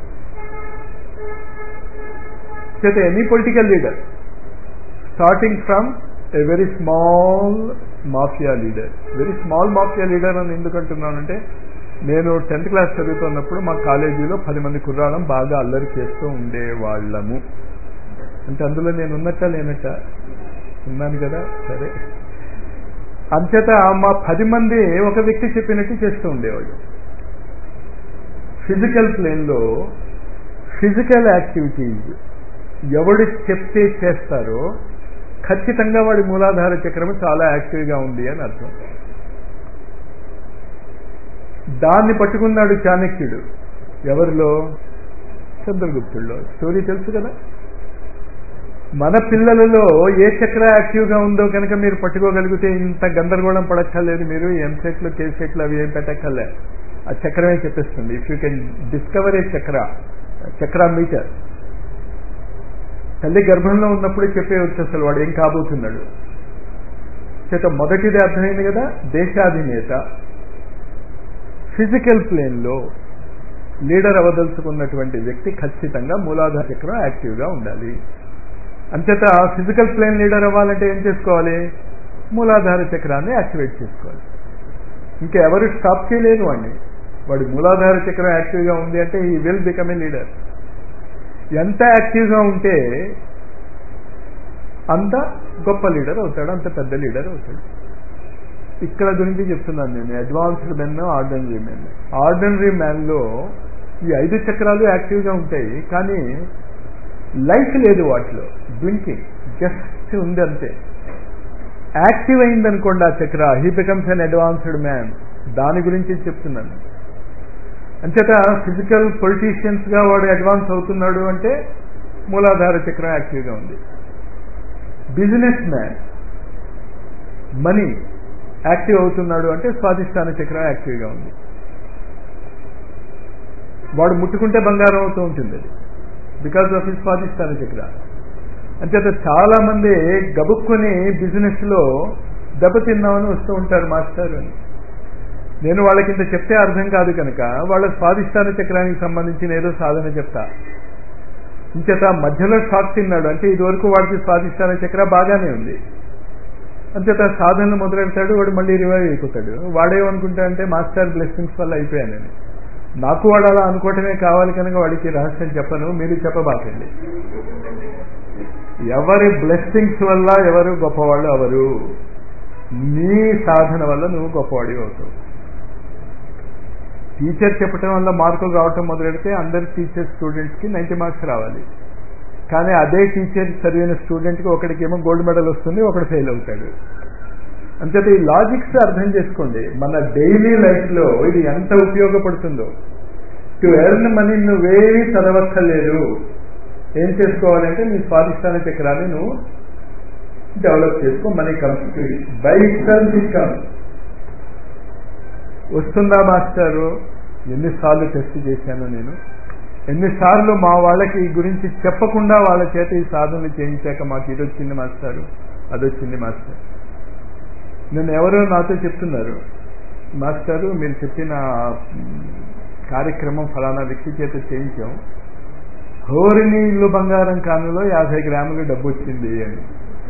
చేత any political leader starting from a very small mafia leader, very small mafia leader అని ఎందుకంటున్నానంటే, నేను టెన్త్ క్లాస్ చదువుతున్నప్పుడు మా కాలేజీలో పది మంది కుర్రాళ్ళం బాగా అల్లరి చేస్తూ ఉండేవాళ్ళము. అంటే అందులో నేను ఉన్నట్ట లేనట్ట ఉన్నాను కదా, సరే. అంచేత మా పది మంది ఒక వ్యక్తి చెప్పినట్టు చేస్తూ ఉండేవాళ్ళు. ఫిజికల్ ప్లేన్లో ఫిజికల్ యాక్టివిటీస్ ఎవడు చెప్తే చేస్తారో ఖచ్చితంగా వాడి మూలాధార చక్రము చాలా యాక్టివ్గా ఉంది అని అర్థం. దాన్ని పట్టుకున్నాడు చాణక్యుడు. ఎవరిలో? చంద్రగుప్తుల్లో. స్టోరీ తెలుసు కదా. మన పిల్లలలో ఏ చక్ర యాక్టివ్గా ఉందో కనుక మీరు పట్టుకోగలిగితే ఇంత గందరగోళం పడక్కర్లేదు. మీరు ఎంసెట్లు కేసెట్లు అవి ఏం పెట్టక్కర్లే, ఆ చక్రమే చెప్పేస్తుంది. If you can discover a chakra chakra metre, తల్లి గర్భంలో ఉన్నప్పుడే చెప్పేవచ్చు అసలు వాడు ఏం కాబోతున్నాడు. చేత మొదటిది అర్థమైంది కదా, దేశాధినేత ఫిజికల్ ప్లేన్లో లీడర్ అవదలుచుకున్నటువంటి వ్యక్తి ఖచ్చితంగా మూలాధార చక్రం యాక్టివ్గా ఉండాలి. అంచేత ఫిజికల్ ప్లేన్ లీడర్ అవ్వాలంటే ఏం చేసుకోవాలి? మూలాధార చక్రాన్ని యాక్టివేట్ చేసుకోవాలి. ఇంకా ఎవరు స్టాప్ చేయలేరు వాడిని. వాడి మూలాధార చక్రం యాక్టివ్గా ఉంది అంటే ఈ విల్ బికమ్ ఏ లీడర్. ఎంత యాక్టివ్గా ఉంటే అంత గొప్ప లీడర్ అవుతాడు, అంత పెద్ద లీడర్ అవుతాడు. ఇక్కడ గురించి చెప్తున్నాను నేను, advanced men, ordinary men. Ordinary మ్యాన్లో ఈ ఐదు చక్రాలు యాక్టివ్గా ఉంటాయి, కానీ లైఫ్ లేదు వాటిలో, బ్లింకింగ్ జస్ట్ ఉంది అంతే. యాక్టివ్ అయిందనుకోండి ఆ చక్ర, he becomes an advanced man. దాని గురించి చెప్తున్నాను. అంచేత ఫిజికల్ పొలిటీషియన్స్గా వాడు అడ్వాన్స్ అవుతున్నాడు అంటే మూలాధార చక్రం యాక్టివ్గా ఉంది. బిజినెస్ మ్యాన్, మనీ యాక్టివ్ అవుతున్నాడు అంటే స్వాధిష్టాన చక్రం యాక్టివ్గా ఉంది. వాడు ముట్టుకుంటే బంగారం అవుతూ ఉంటుంది అది, బికాస్ ఆఫ్ హిస్ స్వాధిష్టాన చక్ర. అంచేత చాలా మంది గబుక్కుని బిజినెస్ లో దెబ్బతిన్నామని వస్తూ ఉంటారు మాస్టర్ అని. నేను వాళ్ళకి ఇంత చెప్తే అర్థం కాదు కనుక వాళ్ళ స్వాధిష్టాన చక్రానికి సంబంధించిన ఏదో సాధన చెప్తా. ఇంచేత మధ్యలో షాక్ తిన్నాడు అంటే ఇదివరకు వాడికి స్వాధిష్టాన చక్ర బాగానే ఉంది. అంచేత సాధనలు మొదలెడతాడు, వాడు మళ్ళీ రివైవ్ అయిపోతాడు. వాడేమనుకుంటా అంటే మాస్టర్ బ్లెస్సింగ్స్ వల్ల అయిపోయానని. నాకు వాడు అలా అనుకోవటమే కావాలి కనుక వాడికి రహస్యం చెప్పను, మీరు చెప్పబాకండి. ఎవరి బ్లెస్సింగ్స్ వల్ల ఎవరు గొప్పవాళ్ళు అవరు, నీ సాధన వల్ల నువ్వు గొప్పవాడి అవుతావు. టీచర్ చెప్పటం వల్ల మార్కులు రావటం మొదలెడితే అందరి టీచర్ స్టూడెంట్స్కి నైంటీ మార్క్స్ రావాలి. కానీ అదే టీచర్ చదివిన స్టూడెంట్కి ఒకడికి ఏమో గోల్డ్ మెడల్ వస్తుంది, ఒకడు ఫెయిల్ అవుతాడు. అంచేత ఈ లాజిక్స్ అర్థం చేసుకోండి. మన డైలీ లైఫ్లో ఇది ఎంత ఉపయోగపడుతుందో. టు ఎర్న్ మనీ నువ్వేమీ చదవక్కర్లేదు. ఏం చేసుకోవాలంటే నీ స్వాధిష్టాన చక్రాన్ని నువ్వు డెవలప్ చేసుకో. Money comes to you by itself. It comes. వస్తుందా మాస్టారు? ఎన్నిసార్లు టెస్ట్ చేశాను నేను, ఎన్నిసార్లు మా వాళ్ళకి ఈ గురించి చెప్పకుండా వాళ్ళ చేత ఈ సాధనలు చేయించాక మాకు ఇది వచ్చింది మాస్టారు, అది వచ్చింది మాస్టర్. నేను ఎవరో నాతో చెప్తున్నారు, మాస్టారు మీరు చెప్పిన కార్యక్రమం ఫలానా వ్యక్తి చేత చేయించాం, హోరిని ఇల్లు బంగారం కానులో యాభై గ్రాములు డబ్బు వచ్చింది అని.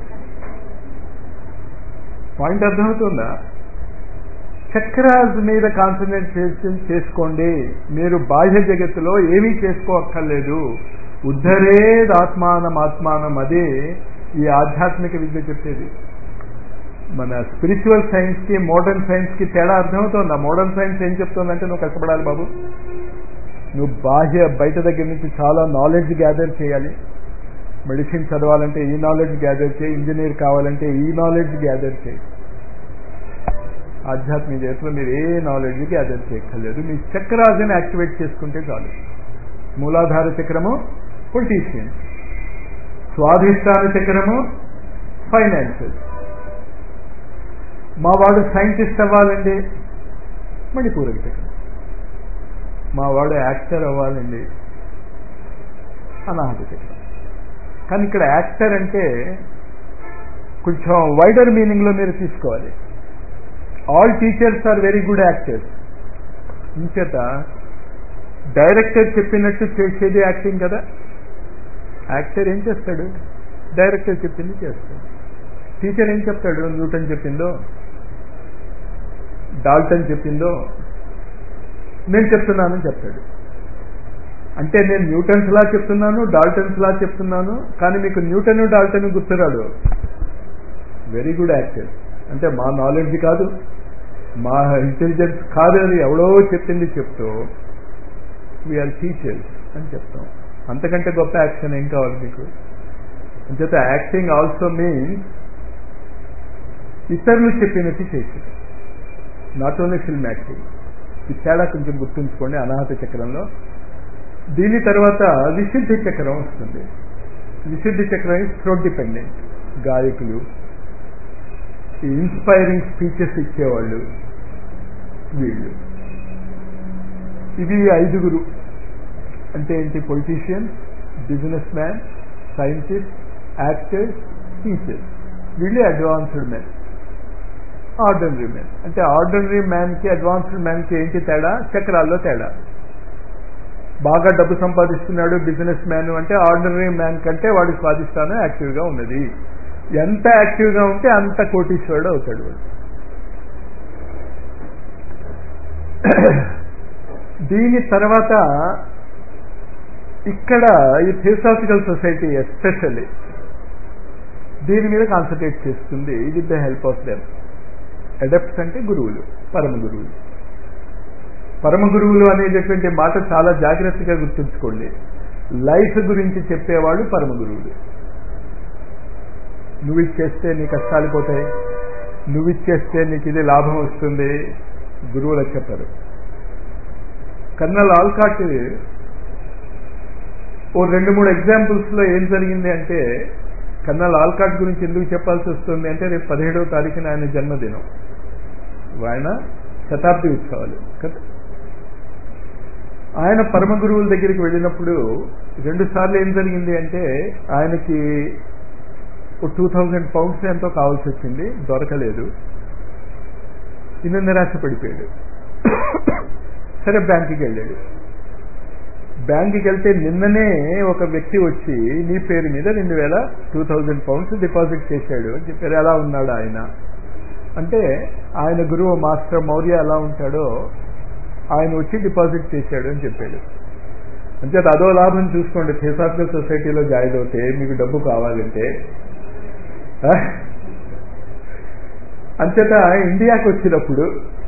పాయింట్ అర్థమవుతుందా? చక్రాస్ మీద కాన్సన్ట్రేషన్ చేసుకోండి. మీరు బాహ్య జగత్తులో ఏమీ చేసుకోక్కర్లేదు. ఉద్ధరేద్ ఆత్మానం ఆత్మానం, అదే ఈ ఆధ్యాత్మిక విద్య చెప్పేది. మన స్పిరిచువల్ సైన్స్కి మోడర్న్ సైన్స్కి తేడా అర్థమవుతుందా? మోడర్న్ సైన్స్ ఏం చెప్తుందంటే నువ్వు కష్టపడాలి బాబు, నువ్వు బాహ్య బయట దగ్గర నుంచి చాలా నాలెడ్జ్ గ్యాదర్ చేయాలి. మెడిసిన్ చదవాలంటే ఈ నాలెడ్జ్ గ్యాదర్ చేయి, ఇంజనీర్ కావాలంటే ఈ నాలెడ్జ్ గ్యాదర్ చేయి. ఆధ్యాత్మిక జగత్తులో మీరు ఏ నాలెడ్జ్ గ్యాదర్ చేయక్కర్లేదు. మీ చక్రాన్ని యాక్టివేట్ చేసుకుంటే చాలు. మూలాధార చక్రము పొలిటీషియన్, స్వాధిష్టాన చక్రము ఫైనాన్షియల్. మా వాడు సైంటిస్ట్ అవ్వాలండి, మణిపూరక చక్రం. మా వాడు యాక్టర్ అవ్వాలండి, అనాహత చక్రం. కానీ ఇక్కడ యాక్టర్ అంటే కొంచెం వైడర్ మీనింగ్లో మీరు తీసుకోవాలి. All teachers are very good actors. ఇంచేత డైరెక్టర్ చెప్పినట్టు చేసేది యాక్టింగ్ కదా. యాక్టర్ ఏం చేస్తాడు? డైరెక్టర్ చెప్పింది చేస్తాడు. టీచర్ ఏం చెప్తాడు? న్యూటన్ చెప్పిందో, డాల్టన్ చెప్పిందో నేను చెప్తున్నానని చెప్తాడు. అంటే నేను న్యూటన్స్ లా చెప్తున్నాను, డాల్టన్స్ లా చెప్తున్నాను, కానీ మీకు న్యూటన్ డాల్టన్ గుర్తురాడు. వెరీ గుడ్ యాక్టర్ అంటే మా నాలెడ్జ్ కాదు, మా ఇంటెలిజెన్స్ కాదు, అని ఎవడో చెప్పింది చెప్తూ వీఆర్ టీచర్స్ అని చెప్తాం. అంతకంటే గొప్ప యాక్షన్ ఏం కావాలి మీకు? అంచేత యాక్టింగ్ ఆల్సో మీన్స్ ఇతరులు చెప్పినట్టు చేసి, నాట్ ఓన్లీ ఫిల్మ్ యాక్టింగ్. ఈ తేడా కొంచెం గుర్తుంచుకోండి అనాహత చక్రంలో. దీని తర్వాత విశుద్ధి చక్రం వస్తుంది. విశుద్ధి చక్రం ఇస్ థ్రోట్ డిపెండెంట్. గాయకులు, ఈ ఇన్స్పైరింగ్ స్పీచెస్ ఇచ్చేవాళ్ళు వీళ్ళు. ఇవి ఐదుగురు. అంటే ఏంటి? Politicians, business man, scientist, actors, teachers. వీళ్ళు అడ్వాన్స్డ్ మ్యాన్. ఆర్డినరీ మ్యాన్ అంటే ఆర్డినరీ మ్యాన్కి అడ్వాన్స్డ్ మ్యాన్కి ఏంటి తేడా? చక్రాల్లో తేడా. బాగా డబ్బు సంపాదిస్తున్నాడు బిజినెస్ మ్యాన్ అంటే ఆర్డినరీ మ్యాన్ కంటే వాడి స్వాధిష్టానం యాక్టివ్గా ఉన్నది. ఎంత యాక్టివ్గా ఉంటే అంత కోటీశ్వరుడు అవుతాడు వాడు. దీని తర్వాత ఇక్కడ ఈ థియోసాఫికల్ సొసైటీ ఎస్పెషల్లీ దీని మీద కాన్సన్ట్రేట్ చేస్తుంది with the help of them. Adepts అంటే గురువులు, పరమ గురువులు. పరమ గురువులు అనేటటువంటి మాట చాలా జాగ్రత్తగా గుర్తుంచుకోండి. లైఫ్ గురించి చెప్పేవాళ్ళు పరమ గురువులు. నువ్వు ఇచ్చేస్తే నీ కష్టాలు పోతాయి, నువ్వు ఇచ్చేస్తే నీకు ఇది లాభం వస్తుంది, గురువులకు చెప్పరు. కర్నల్ ఆల్కాట్ ఓ రెండు మూడు ఎగ్జాంపుల్స్లో ఏం జరిగింది అంటే, కర్నల్ ఆల్కాట్ గురించి ఎందుకు చెప్పాల్సి వస్తుంది అంటే రేపు పదిహేడవ తారీఖున ఆయన జన్మదినం, ఆయన శతాబ్ది ఉత్సవాలు కదా. ఆయన పరమ గురువుల దగ్గరికి వెళ్ళినప్పుడు రెండు సార్లు ఏం జరిగింది అంటే ఆయనకి టూ థౌజండ్ పౌండ్స్ ఎంతో కావాల్సి వచ్చింది, దొరకలేదు. ఈయన నిరాశ పడిపోయాడు. సరే బ్యాంకుకి వెళ్ళాడు. బ్యాంకుకి వెళ్తే నిన్ననే ఒక వ్యక్తి వచ్చి నీ పేరు మీద రెండు వేల టూ థౌజండ్ పౌండ్స్ డిపాజిట్ చేశాడు అని చెప్పారు. ఎలా ఉన్నాడు ఆయన అంటే, ఆయన గురువు మాస్టర్ మౌర్య ఎలా ఉంటాడో ఆయన వచ్చి డిపాజిట్ చేశాడు అని చెప్పాడు. అంచేత అదో లాభం చూసుకోండి. థియోసాఫికల్ సొసైటీలో జాయిన్ అవుతే మీకు డబ్బు కావాలంటే. అంచేత ఇండియాకి వచ్చినప్పుడు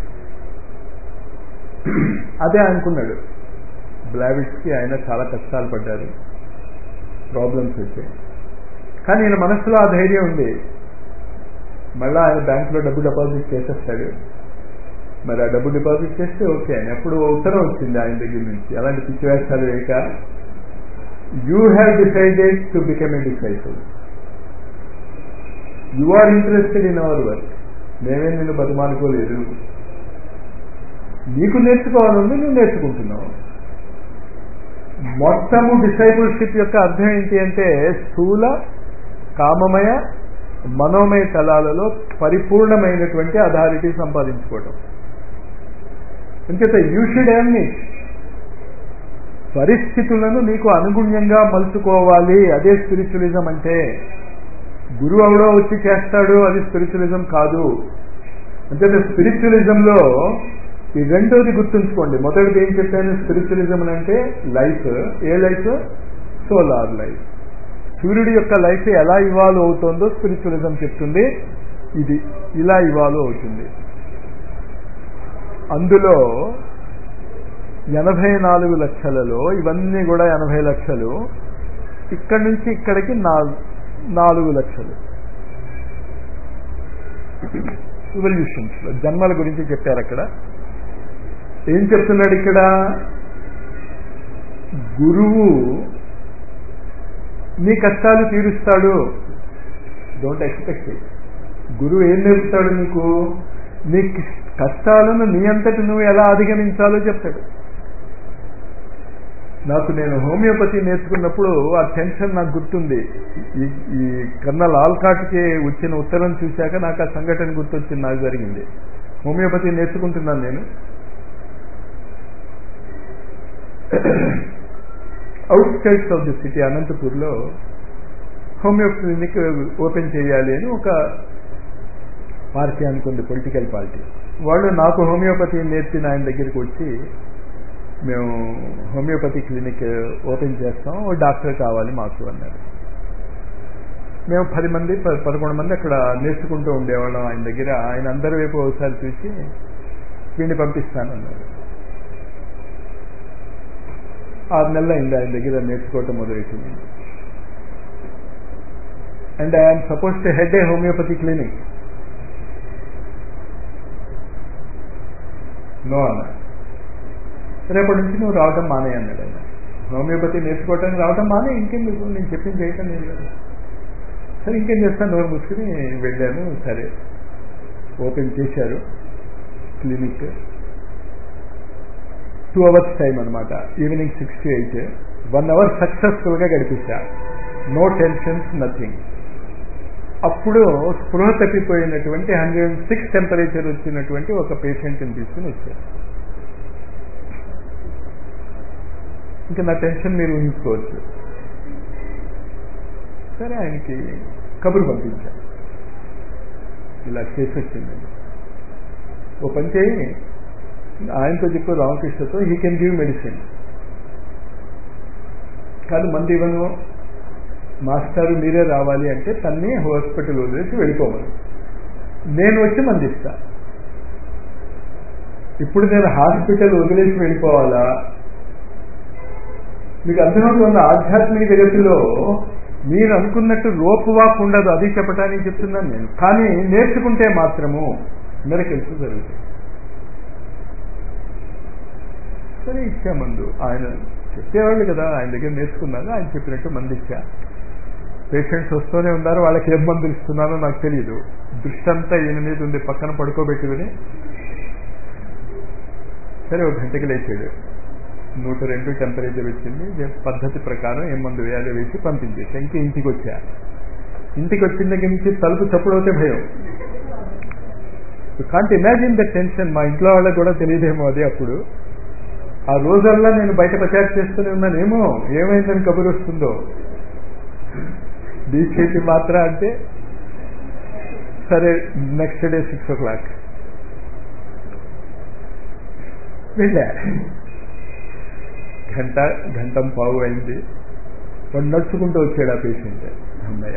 అదే అనుకున్నాడు. బ్లావిట్స్కి ఆయన చాలా కష్టాలు పడ్డారు, ప్రాబ్లమ్స్ వచ్చాయి. కానీ ఈయన మనసులో ఆ ధైర్యం ఉంది, మళ్ళీ ఆయన బ్యాంకులో డబ్బు డిపాజిట్ చేసేస్తాడు. మరి ఆ డబ్బు డిపాజిట్ చేస్తే ఓకే అని అప్పుడు ఉత్తరం వచ్చింది ఆయన దగ్గర నుంచి, అలాంటి పిచ్చి వేస్తాలు వేయక, you have decided to become a disciple, you are interested in our work, మేమే నిన్ను బతిమాలుకోలేదు, నీకు నేర్చుకోవాలని నువ్వు నేర్చుకుంటున్నావు. మొత్తము డిసైపుల్షిప్ యొక్క అర్థం ఏంటి అంటే స్థూల కామమయ మనోమయ తలాలలో పరిపూర్ణమైనటువంటి అథారిటీ సంపాదించుకోవడం. అంచేత యూ షుడ్ హ్యావ్ నీట్ పరిస్థితులను నీకు అనుగుణ్యంగా మలుచుకోవాలి. అదే స్పిరిచువలిజం అంటే. గురువు ఎవడో వచ్చి చేస్తాడు అది స్పిరిచువలిజం కాదు. అంచేత స్పిరిచువలిజంలో ఈ రెండోది గుర్తుంచుకోండి. మొదటిది ఏం చెప్పాను, స్పిరిచువలిజం అంటే లైఫ్. ఏ లైఫ్? Solar life. సూర్యుడి యొక్క లైఫ్ ఎలా ఇవాల్వ్ అవుతుందో స్పిరిచువలిజం చెప్తుంది. ఇది ఇలా ఇవాల్వ్ అవుతుంది. అందులో ఎనభై నాలుగు లక్షలలో ఇవన్నీ కూడా ఎనభై లక్షలు, ఇక్కడి నుంచి ఇక్కడికి నాలుగు లక్షలు ఇవల్యూషన్స్ లో జన్మల గురించి చెప్పారు. అక్కడ ఏం చెప్తున్నాడు? ఇక్కడ గురువు నీ కష్టాలు తీరుస్తాడు. Don't expect it. గురువు ఏం నేర్పుతాడు నీకు? నీ కష్టాలను నీ అంతటి నువ్వు ఎలా అధిగమించాలో చెప్తాడు. నాకు నేను హోమియోపతి నేర్చుకున్నప్పుడు ఆ టెన్షన్ నాకు గుర్తుంది. ఈ ఈ కర్నల్ ఆల్కాట్కి వచ్చిన ఉత్తరం చూశాక నాకు ఆ సంఘటన గుర్తొచ్చింది. నాకు జరిగింది. హోమియోపతి నేర్చుకుంటున్నాను నేను. అవుట్స్కర్ట్స్ ఆఫ్ ది సిటీ అనంతపూర్లో హోమియో క్లినిక్ ఓపెన్ చేయాలి అని ఒక పార్టీ అనుకుంది, పొలిటికల్ పార్టీ. వాళ్ళు నాకు హోమియోపతి నేర్పిన ఆయన దగ్గరికి వచ్చి, మేము హోమియోపతి క్లినిక్ ఓపెన్ చేస్తాం, ఓ డాక్టర్ కావాలి మాకు అన్నారు. మేము పది మంది పదకొండు మంది అక్కడ నేర్చుకుంటూ ఉండేవాళ్ళం ఆయన దగ్గర. ఆయన అందరి వైపు ఒకసారి చూసి వీడిని పంపిస్తానన్నారు. ఆరు నెలలు అయింది ఆయన దగ్గర నేర్చుకోవటం మొదలెట్టింది. And I'm suppose to head a homeopathy clinic. No అన్న, రేపటి నుంచి నువ్వు రావటం మానే అన్నాడు ఆయన. హోమియోపతి నేర్చుకోవటానికి రావటం మానే, ఇంకేం లేదు, నేను చెప్పింది చేయటం లేదు కదా. సరే ఇంకేం చేస్తాను, నోరు మూసుకుని వెళ్ళాను. సరే ఓపెన్ చేశారు క్లినిక్. టూ అవర్స్ టైం అనమాట, evening six to eight. One hour సక్సెస్ఫుల్గా గడిపిస్తా, నో టెన్షన్స్, నథింగ్. అప్పుడు స్పృహ తప్పిపోయినటువంటి హండ్రెడ్ అండ్ సిక్స్ టెంపరేచర్ వచ్చినటువంటి ఒక పేషెంట్ని తీసుకుని వచ్చారు. ఇంకా నా టెన్షన్ మీరు ఊహించుకోవచ్చు. సరే ఆయనకి కబురు పంపించాను, ఇలా కేసు వచ్చిందని. ఓ పని చేయి, ఆయనతో చెప్పు రామకృష్ణతో, హీ కెన్ గివ్ మెడిసిన్, కాదు మంది ఇవ్వను, మాస్టారు మీరే రావాలి అంటే తన్ని హాస్పిటల్ వదిలేసి వెళ్ళిపోమని, నేను వచ్చి మందిస్తా. ఇప్పుడు నేను హాస్పిటల్ వదిలేసి వెళ్ళిపోవాలా? మీకు అర్థమవుతున్న ఆధ్యాత్మిక జగత్తులో మీరు అనుకున్నట్టు రోపు వాక్ ఉండదు, అది చెప్పడానికి చెప్తున్నాను నేను. కానీ నేర్చుకుంటే మాత్రము మిరకిల్స్ జరుగుతాయి. సరే ఇచ్చా మందు, ఆయన చెప్పేవాళ్ళు కదా, ఆయన దగ్గర నేర్చుకున్నాను, ఆయన చెప్పినట్టు మందు ఇచ్చా. పేషెంట్స్ వస్తూనే ఉన్నారు, వాళ్ళకి ఏం మందులు ఇస్తున్నానో నాకు తెలియదు. దృష్టి అంతా ఈయన మీద ఉంది, పక్కన పడుకోబెట్టుకుని. సరే ఒక గంటకి లేచాడు, నూట రెండు టెంపరేచర్ వచ్చింది. పద్ధతి ప్రకారం ఏం మందు వేయాలో వేసి పంపించేసి ఇంక ఇంటికి వచ్చా. ఇంటికి వచ్చిన దగ్గర నుంచి తలుపు చప్పుడవుతే భయం. You can't imagine the tension. మా ఇంట్లో వాళ్ళకి కూడా తెలియదేమో అది. అప్పుడు ఆ రోజల్లా నేను బయట ప్రచారం చేస్తూనే ఉన్నానేమో, ఏమైందని కబురు వస్తుందో. డీచేసి మాత్ర అంటే సరే next day six o'clock వెళ్ళా. గంట గంటం పావు అయింది. వాడు నడుచుకుంటూ వచ్చాడు ఆ పేషెంట్. అమ్మయ్య,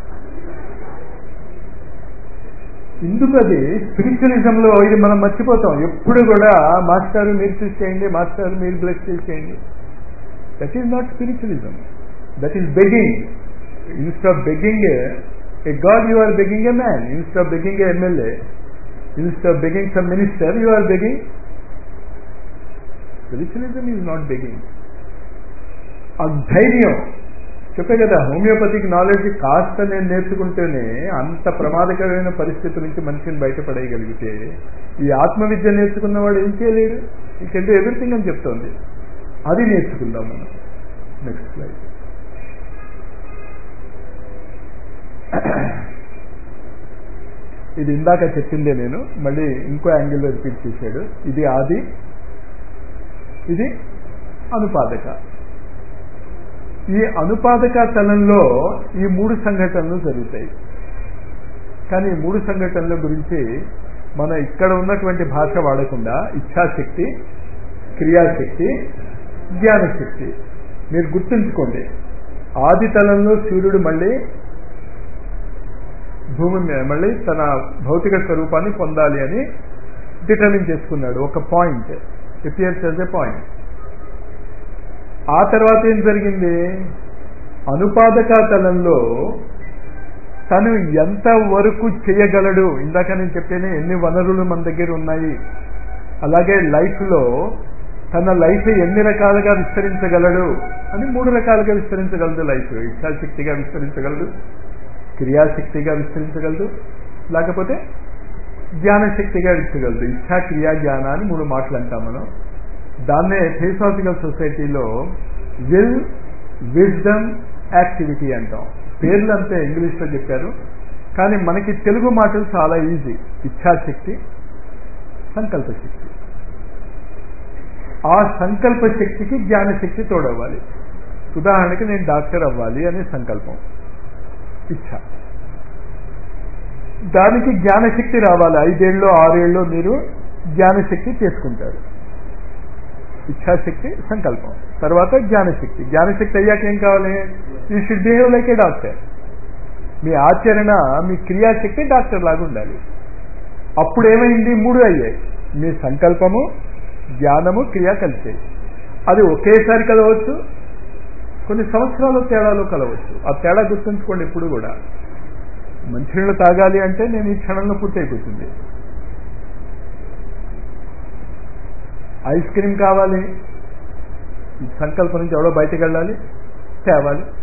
ఇందుకు అది స్పిరిచువలిజంలో ఇది మనం మర్చిపోతాం. ఎప్పుడు కూడా మాస్టారు మీరు చూసి చేయండి, మాస్టారు మీరు బ్లెస్ చేయండి. That is not spiritualism, that is begging. Instead of begging a god, you are begging a man. Instead of begging a MLA, instead of begging some minister, you are begging. Spiritualism is not begging. ఆ ధైర్యం చెప్పే కదా, homoeopathic knowledge కాస్త నేను నేర్చుకుంటేనే అంత ప్రమాదకరమైన పరిస్థితి నుంచి మనిషిని బయటపడేయగలిగితే, ఈ ఆత్మవిద్య నేర్చుకున్నవాడు ఏం చేయలేడు. ఈ కెన్ డు ఎవ్రీథింగ్ అని చెప్తోంది. అది నేర్చుకుందాం మనం. Next slide. ఇది ఇందాక చెప్పిందే నేను మళ్ళీ ఇంకో యాంగిల్లో రిపీట్ చేశాడు. ఇది ఆది, ఇది అనుపాదక. ఈ అనుపాదక తలంలో ఈ మూడు సంఘటనలు జరుగుతాయి. కానీ ఈ మూడు సంఘటనల గురించి మనం ఇక్కడ ఉన్నటువంటి భాష వాడకుండా ఇచ్ఛాశక్తి, క్రియాశక్తి, జ్ఞానశక్తి మీరు గుర్తుంచుకోండి. ఆది తలంలో సూర్యుడు మళ్ళీ భూమి మీద మళ్ళీ తన భౌతిక స్వరూపాన్ని పొందాలి అని డిటర్మిన్ చేసుకున్నాడు. ఒక point appears as a point. ఆ తర్వాత ఏం జరిగింది? అనుపాదక తలంలో తను ఎంత వరకు చేయగలడు. ఇందాక నేను చెప్పేనే ఎన్ని వనరులు మన దగ్గర ఉన్నాయి. అలాగే లైఫ్లో తన లైఫ్ ఎన్ని రకాలుగా విస్తరించగలడు అని మూడు రకాలుగా విస్తరించగలదు. లైఫ్ ఇచ్ఛాశక్తిగా విస్తరించగలడు, క్రియాశక్తిగా విస్తరించగలదు, లేకపోతే జ్ఞానశక్తిగా విస్తరించగలదు. ఇచ్ఛా, క్రియా, జ్ఞాన అని మూడు మాటలు అంటాం మనం. దాన్నే థియోసాఫికల్ సొసైటీలో విల్, విజ్డమ్, యాక్టివిటీ అంటాం. పేర్లు అంతే ఇంగ్లీష్లో చెప్పారు, కానీ మనకి తెలుగు మాటలు చాలా ఈజీ. ఇచ్ఛాశక్తి, సంకల్పశక్తి. ఆ సంకల్ప శక్తికి జ్ఞానశక్తి తోడవ్వాలి. ఉదాహరణకి నేను డాక్టర్ అవ్వాలి అనే సంకల్పం, ఇచ్ఛ. దానికి జ్ఞానశక్తి రావాలి. ఐదేళ్ళు ఆరేళ్ళు మీరు జ్ఞానశక్తి చేసుకుంటారు. ఇచ్ఛాశక్తి, సంకల్పం, తర్వాత జ్ఞానశక్తి. జ్ఞానశక్తి అయ్యాక ఏం కావాలి? You should behave like a doctor. మీ ఆచరణ, మీ క్రియాశక్తి డాక్టర్ లాగా ఉండాలి. అప్పుడు ఏమైంది? మూడు అయ్యాయి. మీ సంకల్పము, జ్ఞానము, క్రియ కలిసాయి. అది ఒకేసారి కలవచ్చు, కొన్ని సంవత్సరాల తేడాలో కలవచ్చు. ఆ తేడా గుర్తుంచుకోండి. ఇప్పుడు కూడా మంచినీళ్ళు తాగాలి అంటే నేను ఈ క్షణంలో పూర్తయిపోతుంది. ఐస్ క్రీమ్ కావాలి, సంకల్పం నుంచి ఎవడో బయటకు వెళ్ళాలి, తేవాలి.